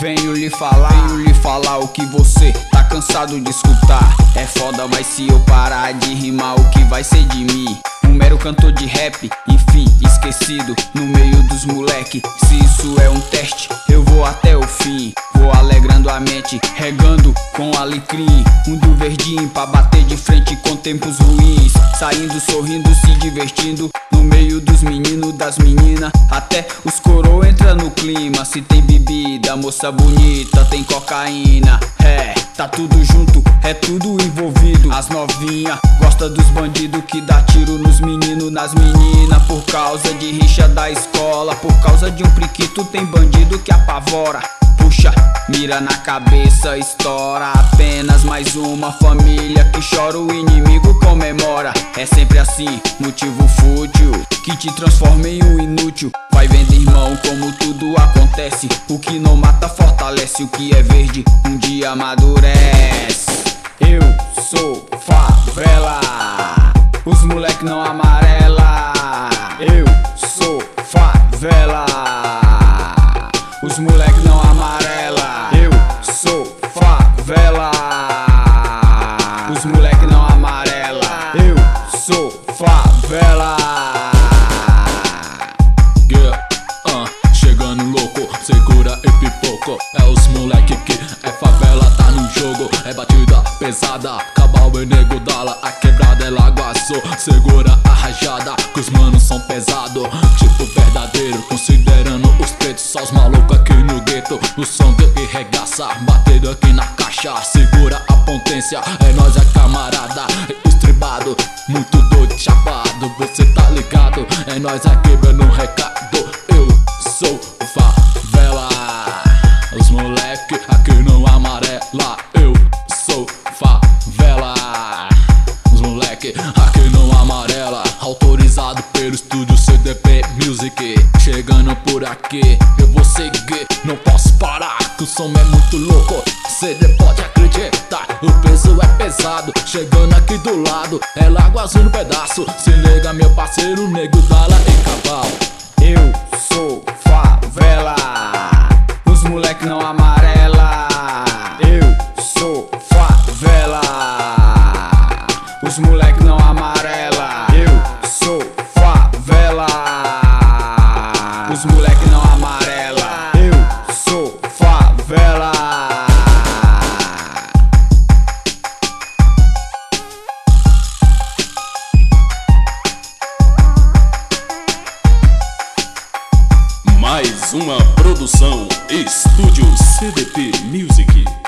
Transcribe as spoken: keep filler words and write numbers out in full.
Venho lhe falar, venho lhe falar o que você tá cansado de escutar. É foda, mas se eu parar de rimar, o que vai ser de mim? Um mero cantor de rap, enfim, esquecido no meio dos moleque. Se isso é um teste, eu vou até o fim. Vou alegrando a mente, regando com alecrim. Mundo verdinho pra bater de frente com tempos ruins. Saindo, sorrindo, se divertindo no meio dos meninos, das meninas. Até os coroa entra no clima. Se tem bebida, moça bonita, tem cocaína. É, tá tudo junto, é tudo envolvido. As novinha gosta dos bandidos que dá tiro nos meninos, nas meninas. Por causa de rixa da escola, por causa de um priquito, tem bandido que apavora. Puxa, mira na cabeça, estoura. Apenas mais uma família que chora, o inimigo comemora. É sempre assim, motivo fútil que te transforma em um inútil. Vai vendo, irmão, como tudo acontece. O que não mata fortalece, o que é verde um dia amadurece. Eu sou favela, os moleque não amarela. Eu sou favela, os moleque não amarela. Eu sou favela, os moleque não amarela. Eu sou favela. Yeah, uh, chegando louco, segura e pipoco. É os moleque que é favela, tá no jogo. É batida pesada, cabal e nego dala. A quebrada é Lago Azul, segura a rajada, que os manos são pesado, tipo verdadeiro. Considerando os pretos, só os malucos aqui no gueto. O som que regaça, batendo aqui na caixa. Segura a potência, é nós é camarada. Estribado, muito doido, chapado, você tá ligado? É nós aqui dando um recado. Eu sou favela, os moleque aqui não amarela. Eu sou favela, os moleque aqui não amarela. Autorizado pelo estúdio C D P Music. Chegando por aqui, eu vou seguir, não posso parar, que o som é muito louco. Cê pode acreditar, o peso é pesado. Chegando aqui do lado, é Lago Azul no pedaço. Se liga, meu parceiro, nego dala e cavalo. Eu sou favela, os moleque não amarela. Eu sou favela, os moleque não amarela. Eu sou favela, os moleque não amarela. Eu sou favela. Mais uma produção Estúdio C D P Music.